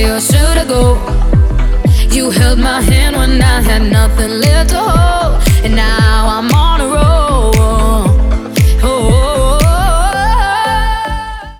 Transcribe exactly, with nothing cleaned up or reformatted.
stay or should I go? You held my hand when I